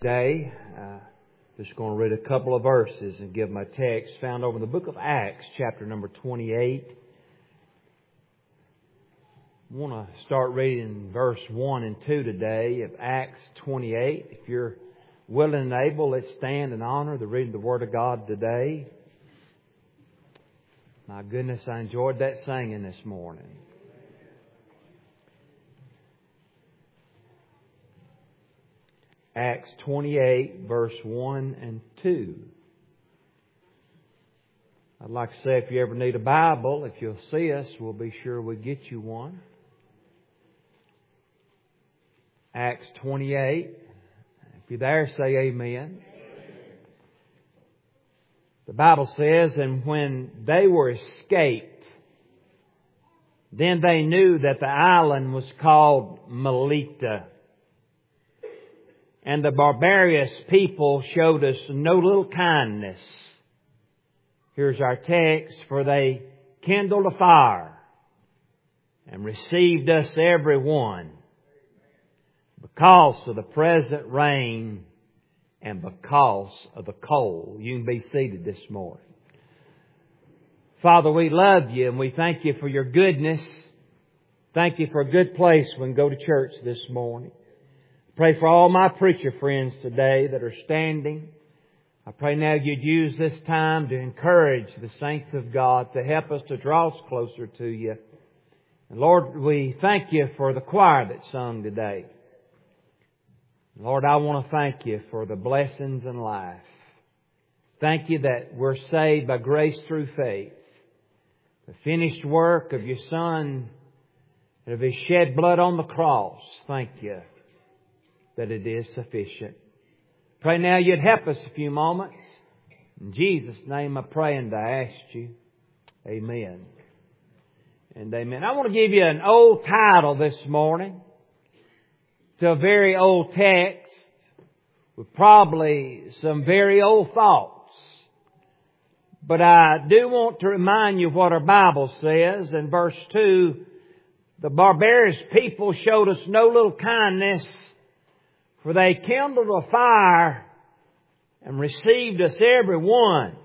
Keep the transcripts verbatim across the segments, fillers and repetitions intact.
Today, uh, just going to read a couple of verses and give my text found over in the book of Acts, chapter number twenty-eight. I want to start reading verse one and two today of Acts twenty-eight. If you're willing and able, let's stand and honor the reading of the Word of God today. My goodness, I enjoyed that singing this morning. Acts twenty-eight, verse one and two. I'd like to say if you ever need a Bible, if you'll see us, we'll be sure we get you one. Acts twenty-eight. If you're there, say amen. The Bible says, and when they were escaped, then they knew that the island was called Melita. And the barbarous people showed us no little kindness. Here's our text. For they kindled a fire and received us every one because of the present rain and because of the cold. You can be seated this morning. Father, we love you and we thank you for your goodness. Thank you for a good place we can go to church this morning. Pray for all my preacher friends today that are standing. I pray now you'd use this time to encourage the saints of God, to help us to draw us closer to you. And Lord, we thank you for the choir that sung today. Lord, I want to thank you for the blessings in life. Thank you that we're saved by grace through faith. The finished work of your Son, of His shed blood on the cross. Thank you that it is sufficient. Pray now you'd help us a few moments. In Jesus' name I pray and I ask you. Amen. And amen. I want to give you an old title this morning to a very old text with probably some very old thoughts. But I do want to remind you what our Bible says in verse two. The barbarous people showed us no little kindness, for they kindled a fire and received us every one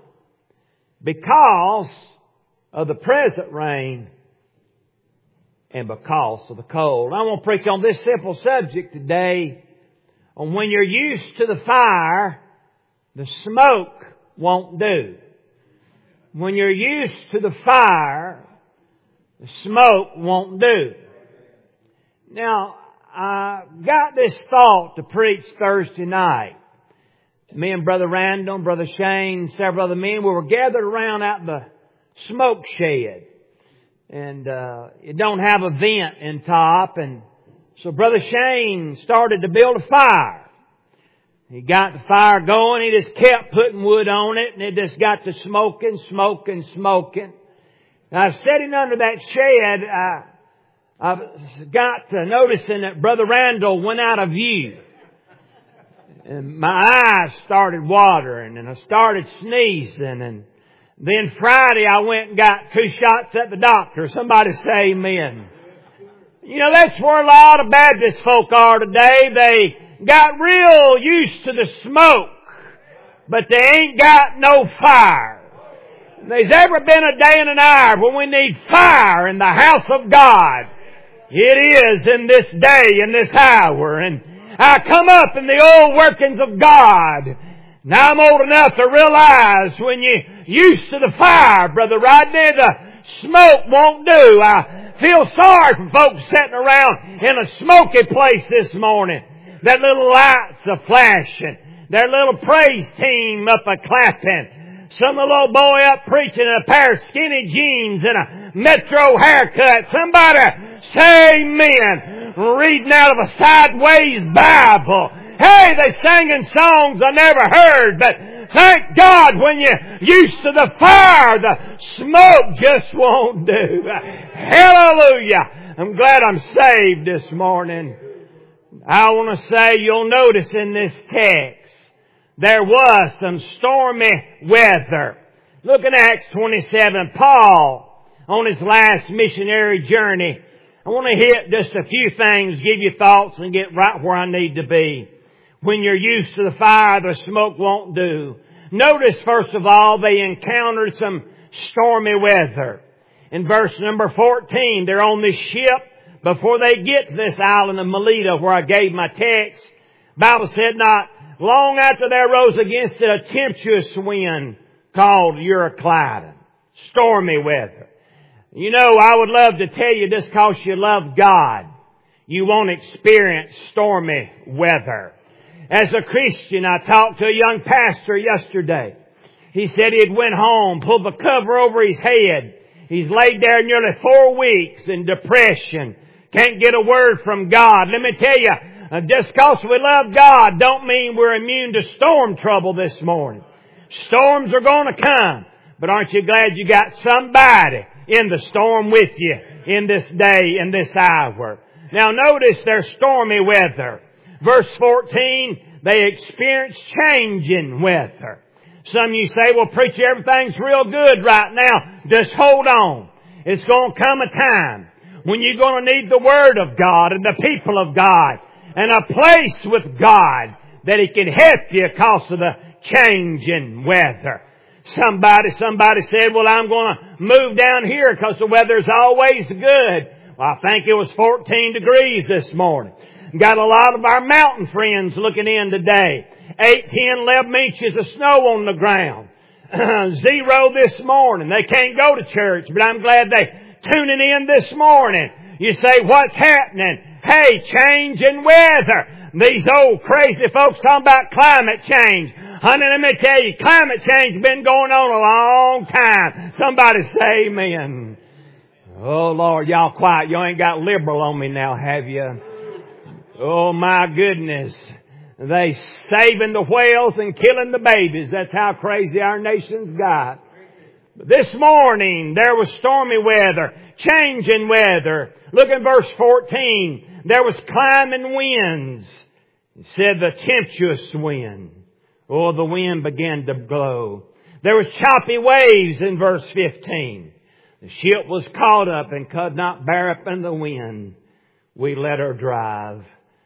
because of the present rain and because of the cold. I want to preach on this simple subject today on when you're used to the fire, the smoke won't do. When you're used to the fire, the smoke won't do. Now, I got this thought to preach Thursday night. Me and Brother Randall and Brother Shane, several other men, we were gathered around out the smoke shed. And uh it don't have a vent in top. And so Brother Shane started to build a fire. He got the fire going. He just kept putting wood on it. And it just got to smoking, smoking, smoking. And I was sitting under that shed. I I got to noticing that Brother Randall went out of view. And my eyes started watering and I started sneezing. And then Friday I went and got two shots at the doctor. Somebody say amen. You know, that's where a lot of Baptist folk are today. They got real used to the smoke, but they ain't got no fire. There's ever been a day and an hour when we need fire in the house of God. It is in this day, in this hour. And I come up in the old workings of God. Now I'm old enough to realize when you're used to the fire, Brother Rodney, the smoke won't do. I feel sorry for folks sitting around in a smoky place this morning. Their little lights are flashing. Their little praise team up a clapping. Some little boy up preaching in a pair of skinny jeans and a metro haircut. Somebody say amen. Reading out of a sideways Bible. Hey, they singing songs I never heard, but thank God when you're used to the fire, the smoke just won't do. Hallelujah. I'm glad I'm saved this morning. I want to say you'll notice in this text there was some stormy weather. Look at Acts twenty-seven. Paul, on his last missionary journey. I want to hit just a few things, give you thoughts, and get right where I need to be. When you're used to the fire, the smoke won't do. Notice, first of all, they encountered some stormy weather. In verse number fourteen, they're on this ship before they get to this island of Melita where I gave my text. The Bible said not long after there rose against it a tempestuous wind called Euroclydon. Stormy weather. You know, I would love to tell you just because you love God, you won't experience stormy weather. As a Christian, I talked to a young pastor yesterday. He said he had went home, pulled the cover over his head. He's laid there nearly four weeks in depression. Can't get a word from God. Let me tell you, just because we love God don't mean we're immune to storm trouble this morning. Storms are going to come. But aren't you glad you got somebody in the storm with you in this day, in this hour? Now notice their stormy weather. Verse fourteen, they experienced changing weather. Some of you say, well, preacher, everything's real good right now. Just hold on. It's going to come a time when you're going to need the Word of God and the people of God and a place with God that He can help you because of the changing weather. Somebody, somebody said, well, I'm going to move down here because the weather's always good. Well, I think it was fourteen degrees this morning. Got a lot of our mountain friends looking in today. Eight, ten, eleven inches of snow on the ground. Zero this morning. They can't go to church, but I'm glad they tuning in this morning. You say, what's happening? Hey, change in weather. These old crazy folks talking about climate change. Honey, let me tell you, climate change has been going on a long time. Somebody say amen. Oh, Lord, y'all quiet. You ain't got liberal on me now, have you? Oh, my goodness. They saving the whales and killing the babies. That's how crazy our nation's got. But this morning, there was stormy weather, changing weather. Look at verse fourteen. There was climbing winds. It said the tempestuous wind. Oh, the wind began to blow. There was choppy waves in verse fifteen. The ship was caught up and could not bear up in the wind. We let her drive.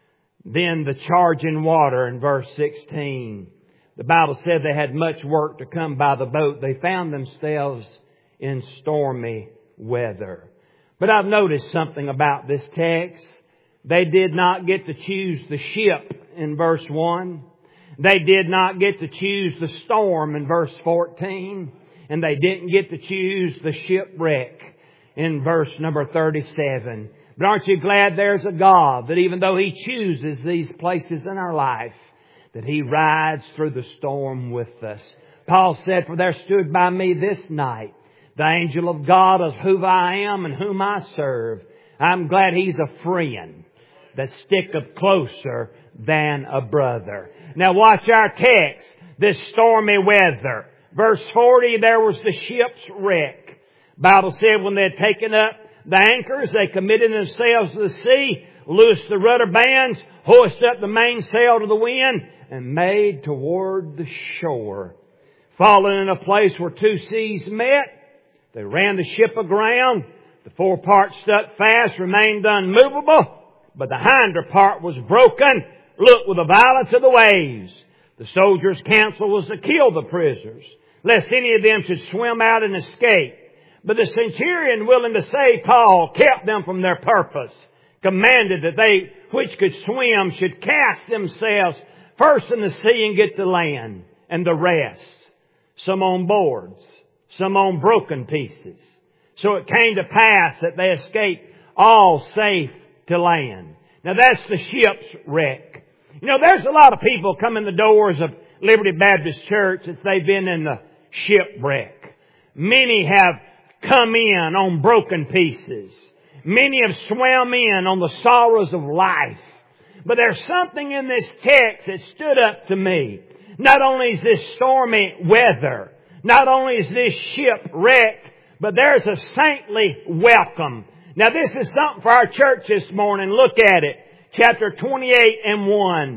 Then the charging water in verse sixteen. The Bible said they had much work to come by the boat. They found themselves in stormy weather. But I've noticed something about this text. They did not get to choose the ship in verse one. They did not get to choose the storm in verse fourteen. And they didn't get to choose the shipwreck in verse number thirty-seven. But aren't you glad there's a God that even though He chooses these places in our life, that He rides through the storm with us. Paul said, for there stood by me this night the angel of God of whom I am and whom I serve. I'm glad He's a friend that sticketh closer than a brother. Now watch our text, this stormy weather. Verse forty, there was the ship's wreck. Bible said when they had taken up the anchors, they committed themselves to the sea, loosed the rudder bands, hoisted up the mainsail to the wind, and made toward the shore. Falling in a place where two seas met, they ran the ship aground. The forepart stuck fast, remained unmovable, but the hinder part was broken. Look, with the violence of the waves. The soldiers' counsel was to kill the prisoners, lest any of them should swim out and escape. But the centurion, willing to save Paul, kept them from their purpose, commanded that they which could swim should cast themselves first in the sea and get to land, and the rest, some on boards, some on broken pieces. So it came to pass that they escaped all safe to land. Now that's the ship's wreck. You know, there's a lot of people come in the doors of Liberty Baptist Church that they've been in the shipwreck. Many have come in on broken pieces. Many have swam in on the sorrows of life. But there's something in this text that stood up to me. Not only is this stormy weather, not only is this ship wrecked, but there's a saintly welcome. Now this is something for our church this morning. Look at it. Chapter twenty-eight and one.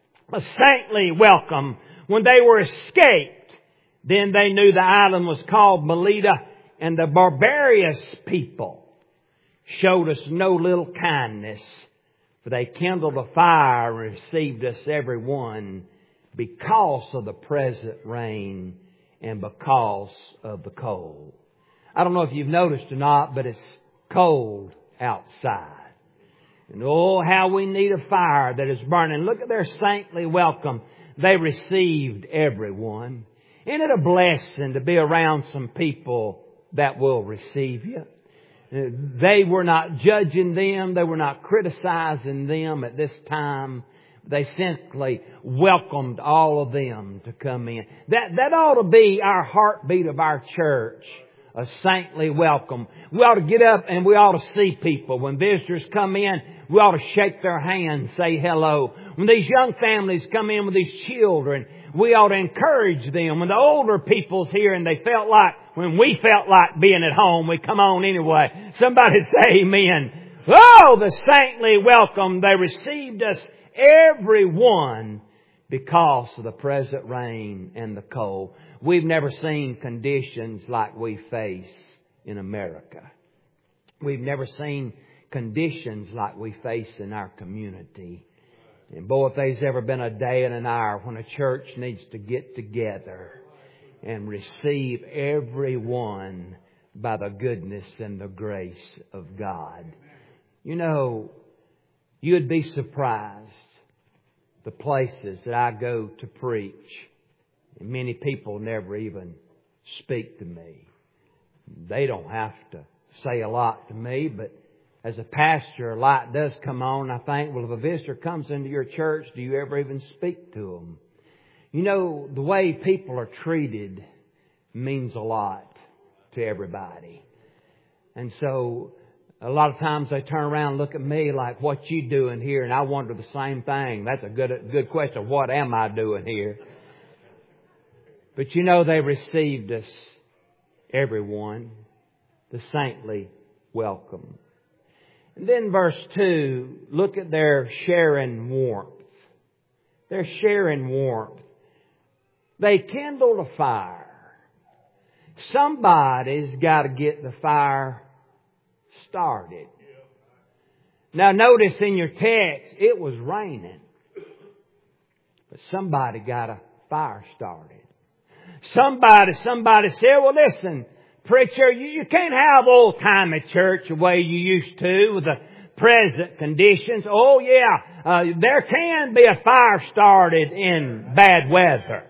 A saintly welcome. When they were escaped, then they knew the island was called Melita, and the barbarous people showed us no little kindness. For they kindled a fire and received us every one because of the present rain and because of the cold. I don't know if you've noticed or not, but it's cold outside. And oh, how we need a fire that is burning. Look at their saintly welcome. They received everyone. Isn't it a blessing to be around some people that will receive you? They were not judging them. They were not criticizing them at this time. They simply welcomed all of them to come in. That, that ought to be our heartbeat of our church. A saintly welcome. We ought to get up and we ought to see people. When visitors come in, we ought to shake their hands, say hello. When these young families come in with these children, we ought to encourage them. When the older people's here and they felt like, when we felt like being at home, we come on anyway. Somebody say amen. Oh, the saintly welcome. They received us, every one, because of the present rain and the cold. We've never seen conditions like we face in America. We've never seen conditions like we face in our community. And boy, if there's ever been a day and an hour when a church needs to get together and receive everyone by the goodness and the grace of God. You know, you'd be surprised the places that I go to preach. And many people never even speak to me. They don't have to say a lot to me, but as a pastor, a light does come on. I think, well, if a visitor comes into your church, do you ever even speak to them? You know, the way people are treated means a lot to everybody. And so, a lot of times they turn around and look at me like, what you doing here? And I wonder the same thing. That's a good, good question. What am I doing here? But you know, they received us, everyone, the saintly welcome. And then verse two, look at their sharing warmth. They're sharing warmth. They kindled a fire. Somebody's got to get the fire started. Now notice in your text, it was raining. But somebody got a fire started. Somebody, somebody said, well listen, preacher, you, you can't have old-timey church the way you used to with the present conditions. Oh yeah, uh, there can be a fire started in bad weather.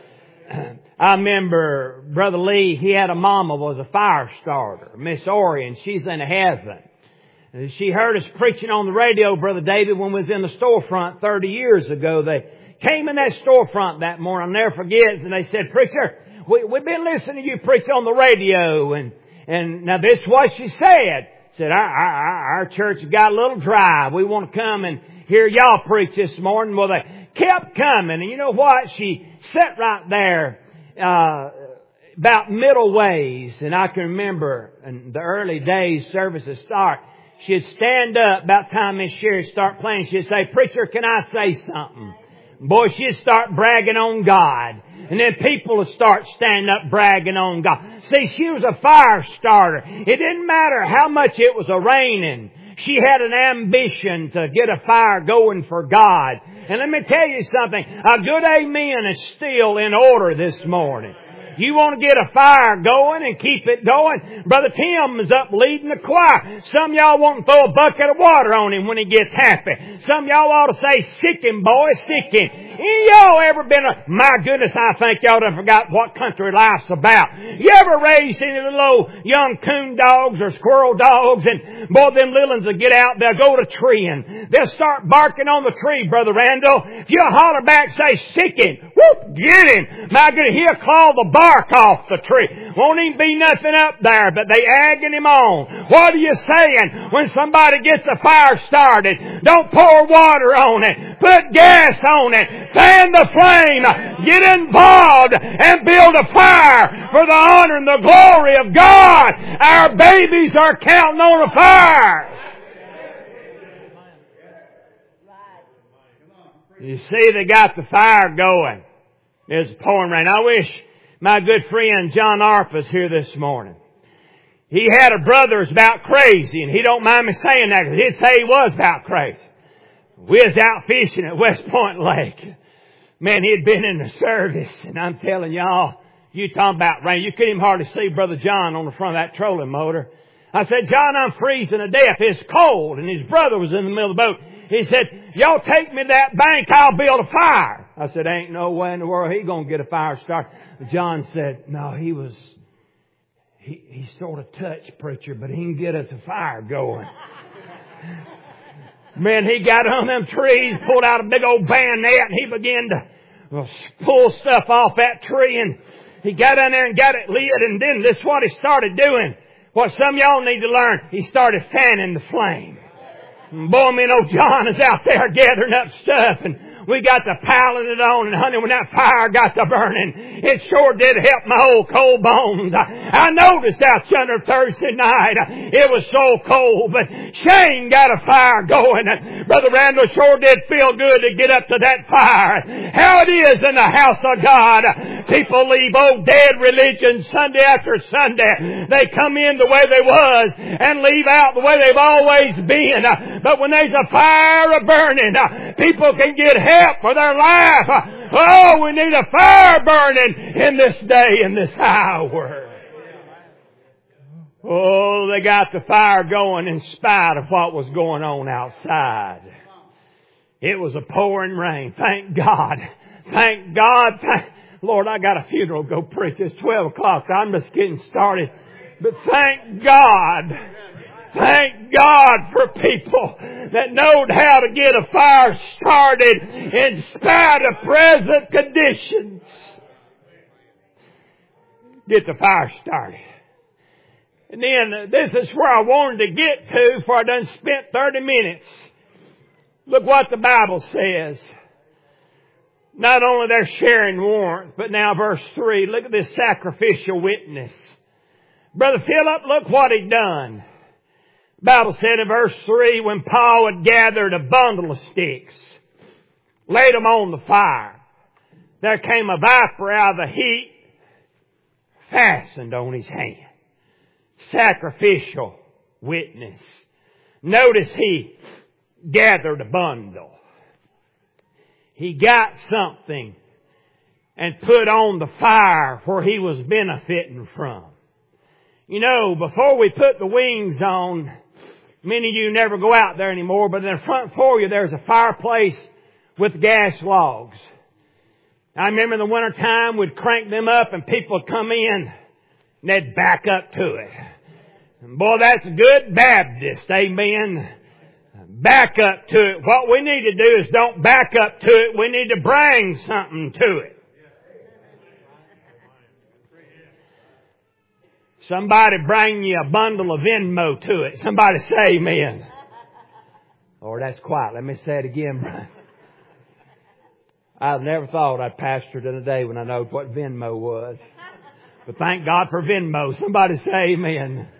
I remember Brother Lee, he had a mama was a fire starter, Miss Orion. She's in heaven. And she heard us preaching on the radio, Brother David, when we was in the storefront thirty years ago. They came in that storefront that morning, I'll never forget, and they said, preacher, we, we've been listening to you preach on the radio. And, and now this is what she said. Said, our, our, our church has got a little dry. We want to come and hear y'all preach this morning. Well, they kept coming. And you know what? She sat right there, uh, about middle ways. And I can remember in the early days services start, she'd stand up about time Miss Sherry start playing. She'd say, preacher, can I say something? Boy, she'd start bragging on God. And then people would start standing up bragging on God. See, she was a fire starter. It didn't matter how much it was a-raining. She had an ambition to get a fire going for God. And let me tell you something. A good amen is still in order this morning. You want to get a fire going and keep it going? Brother Tim is up leading the choir. Some of y'all want to throw a bucket of water on him when he gets happy. Some of y'all ought to say, sick him, boy, sick him. Any y'all ever been a, my goodness, I think y'all done forgot what country life's about. You ever raised any little old young coon dogs or squirrel dogs? And boy, them little ones will get out, they'll go to treeing. They'll start barking on the tree, Brother Randall. If you holler back, say, sick him. Whoop, get him. My goodness, he'll claw the bark off the tree. Won't even be nothing up there, but they agging him on. What are you saying? When somebody gets a fire started, don't pour water on it. Put gas on it. Fan the flame. Get involved and build a fire for the honor and the glory of God. Our babies are counting on a fire. You see, they got the fire going. There's pouring rain. I wish my good friend John Arp was here this morning. He had a brother who's about crazy, and he don't mind me saying that because he'd say he was about crazy. We was out fishing at West Point Lake. Man, he'd been in the service, and I'm telling y'all, you talking about rain. You couldn't even hardly see Brother John on the front of that trolling motor. I said, John, I'm freezing to death. It's cold. And his brother was in the middle of the boat. He said, y'all take me to that bank, I'll build a fire. I said, ain't no way in the world he gonna get a fire started. John said, no, he was, he, he sort of touched, preacher, but he can get us a fire going. Man, he got on them trees, pulled out a big old bayonet, and he began to pull stuff off that tree, and he got in there and got it lit, and then this is what he started doing. What some of y'all need to learn, he started fanning the flame. And boy, me and old John is out there gathering up stuff, and we got to piling it on, and honey, when that fire got to burning, it sure did help my old cold bones. I, I noticed out yonder Thursday night, it was so cold, but Shane got a fire going. Brother Randall sure did feel good to get up to that fire. How it is in the house of God. People leave old dead religion Sunday after Sunday. They come in the way they was and leave out the way they've always been. But when there's a fire burning, people can get help for their life. Oh, we need a fire burning in this day, in this hour. Oh, they got the fire going in spite of what was going on outside. It was a pouring rain. Thank God. Thank God. Thank Lord, I got a funeral to go preach. It's twelve o'clock. I'm just getting started. But thank God. Thank God for people that knowed how to get a fire started in spite of present conditions. Get the fire started. And then this is where I wanted to get to before I done spent thirty minutes. Look what the Bible says. Not only they're sharing warmth, but now verse three, look at this sacrificial witness. Brother Philip, look what he done. The Bible said in verse three, when Paul had gathered a bundle of sticks, laid them on the fire, there came a viper out of the heat, fastened on his hand. Sacrificial witness. Notice he gathered a bundle. He got something and put on the fire where he was benefiting from. You know, before we put the wings on, many of you never go out there anymore, but in the front for you there's a fireplace with gas logs. I remember in the wintertime we'd crank them up and people would come in and they'd back up to it. And boy, that's good Baptist, amen. Back up to it. What we need to do is don't back up to it. We need to bring something to it. Somebody bring you a bundle of Venmo to it. Somebody say amen. Lord, that's quiet. Let me say it again, Brian. I've never thought I'd pastored in a day when I know what Venmo was. But thank God for Venmo. Somebody say amen.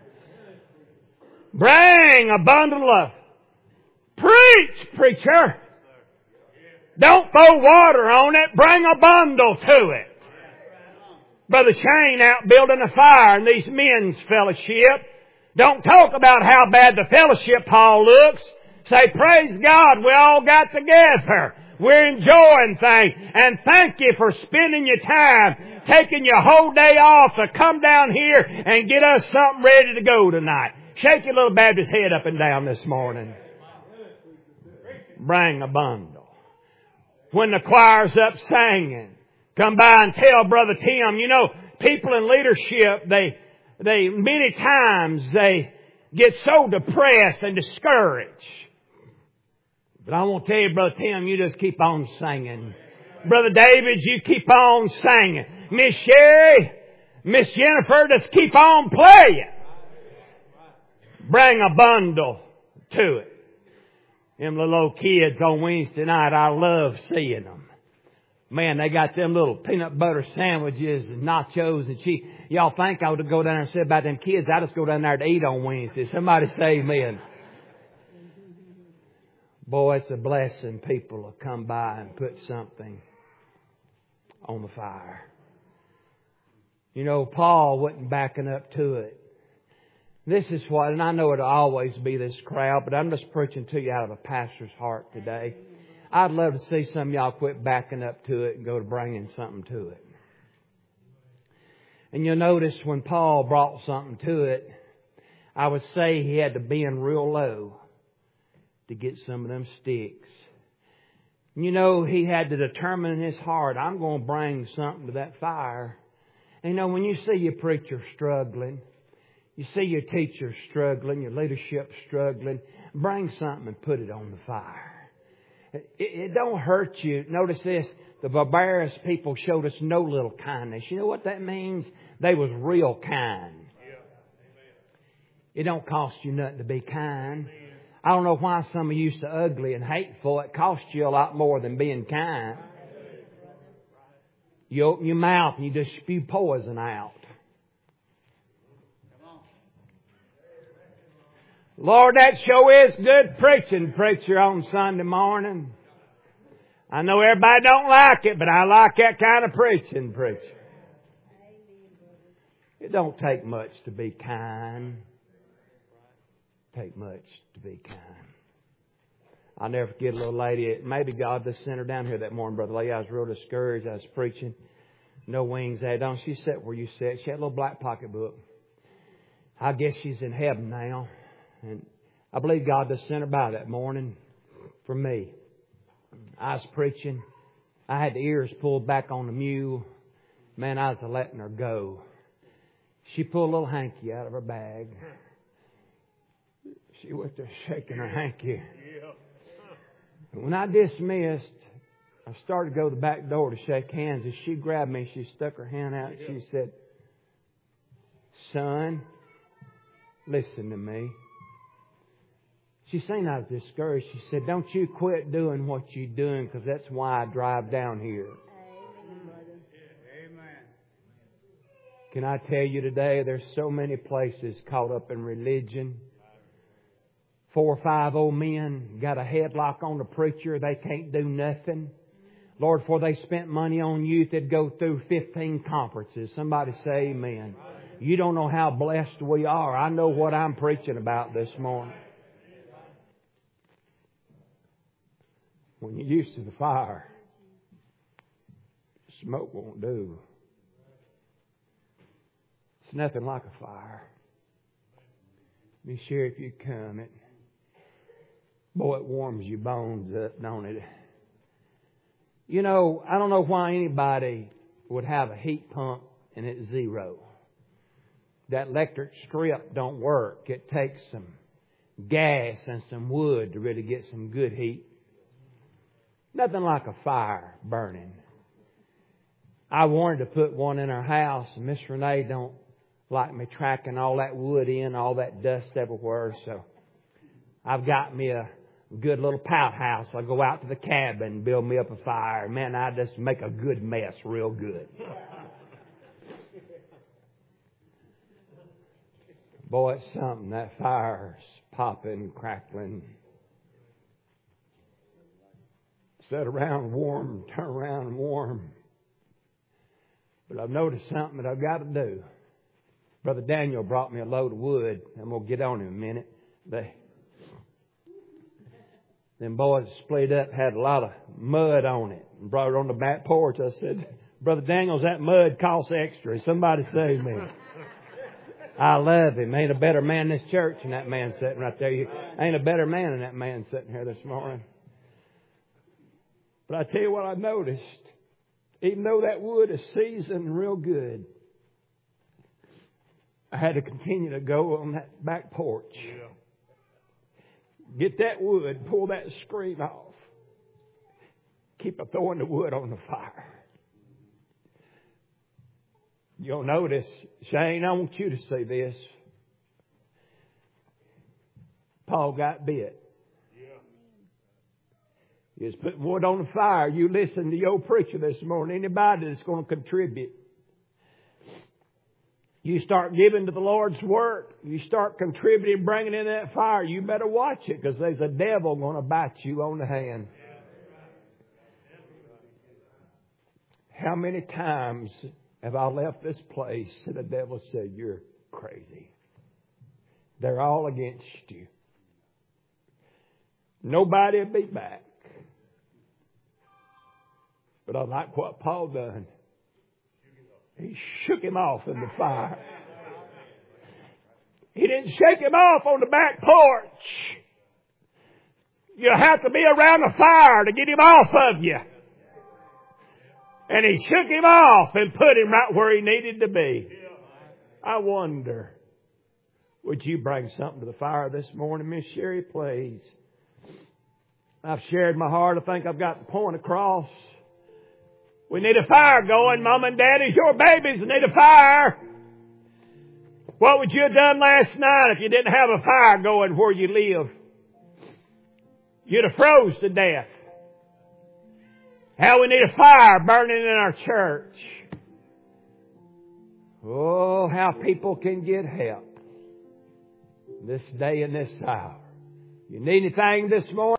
Bring a bundle of Preach, preacher. Don't throw water on it. Bring a bundle to it. Brother Shane out building a fire in these men's fellowship. Don't talk about how bad the fellowship hall looks. Say, praise God, we all got together. We're enjoying things. And thank you for spending your time, taking your whole day off to come down here and get us something ready to go tonight. Shake your little Baptist head up and down this morning. Bring a bundle. When the choir's up singing, come by and tell Brother Tim, you know, people in leadership, they, they, many times they get so depressed and discouraged. But I want to tell you, Brother Tim, you just keep on singing. Brother David, you keep on singing. Miss Sherry, Miss Jennifer, just keep on playing. Bring a bundle to it. Them little old kids on Wednesday night, I love seeing them. Man, they got them little peanut butter sandwiches and nachos and cheese. Y'all think I would go down there and say about them kids, I just go down there to eat on Wednesday. Somebody say amen. Boy, it's a blessing people will come by and put something on the fire. You know, Paul wasn't backing up to it. This is what, and I know it'll always be this crowd, but I'm just preaching to you out of a pastor's heart today. I'd love to see some of y'all quit backing up to it and go to bringing something to it. And you'll notice when Paul brought something to it, I would say he had to bend real low to get some of them sticks. And you know, he had to determine in his heart, I'm going to bring something to that fire. And you know, when you see your preacher struggling, you see your teacher struggling, your leadership struggling, bring something and put it on the fire. It, it don't hurt you. Notice this. The barbarous people showed us no little kindness. You know what that means? They was real kind. It don't cost you nothing to be kind. I don't know why some of you so ugly and hateful. It costs you a lot more than being kind. You open your mouth and you just spew poison out. Lord, that sure is good preaching, preacher, on Sunday morning. I know everybody don't like it, but I like that kind of preaching, preacher. It don't take much to be kind. Take much to be kind. I'll never forget a little lady. Maybe God just sent her down here that morning, Brother Lee. I was real discouraged. I was preaching. No wings had on. She sat where you sat. She had a little black pocketbook. I guess she's in heaven now. And I believe God just sent her by that morning for me. I was preaching. I had the ears pulled back on the mule. Man, I was letting her go. She pulled a little hanky out of her bag. She was just shaking her hanky. When I dismissed, I started to go to the back door to shake hands. As she grabbed me, she stuck her hand out. She said, "Son, listen to me." She seen I was discouraged. She said, "Don't you quit doing what you're doing, because that's why I drive down here." Amen. Can I tell you today, there's so many places caught up in religion. Four or five old men got a headlock on the preacher. They can't do nothing. Lord, before they spent money on youth, they'd go through fifteen conferences. Somebody say amen. You don't know how blessed we are. I know what I'm preaching about this morning. When you're used to the fire, smoke won't do. It's nothing like a fire. Be sure if you come, it, boy, it warms your bones up, don't it? You know, I don't know why anybody would have a heat pump and it's zero. That electric strip don't work. It takes some gas and some wood to really get some good heat. Nothing like a fire burning. I wanted to put one in our house, and Miss Renee don't like me tracking all that wood in, all that dust everywhere. So I've got me a good little pout house. I'll go out to the cabin and build me up a fire. Man, I just make a good mess real good. Boy, it's something. That fire's popping, crackling. Sit around warm, turn around warm. But I've noticed something that I've got to do. Brother Daniel brought me a load of wood. I'm going to get on in a minute. They, them boys split up, had a lot of mud on it, and brought it on the back porch. I said, "Brother Daniels, that mud costs extra. Somebody save me." I love him. Ain't a better man in this church than that man sitting right there. You, ain't a better man than that man sitting here this morning. But I tell you what I noticed. Even though that wood is seasoned real good, I had to continue to go on that back porch. Yeah. Get that wood, pull that screen off. Keep a throwing the wood on the fire. You'll notice, Shane, I want you to see this. Paul got bit. You just put wood on the fire. You listen to your preacher this morning. Anybody that's going to contribute. You start giving to the Lord's work. You start contributing, bringing in that fire. You better watch it, because there's a devil going to bite you on the hand. How many times have I left this place and the devil said, "You're crazy. They're all against you. Nobody will be back. But I like what Paul done. He shook him off in the fire. He didn't shake him off on the back porch. You have to be around the fire to get him off of you. And he shook him off and put him right where he needed to be. I wonder, would you bring something to the fire this morning, Miss Sherry, please? I've shared my heart. I think I've got the point across. We need a fire going. Mom and Daddy's your babies need a fire. What would you have done last night if you didn't have a fire going where you live? You'd have froze to death. How we need a fire burning in our church. Oh, how people can get help this day and this hour. You need anything this morning?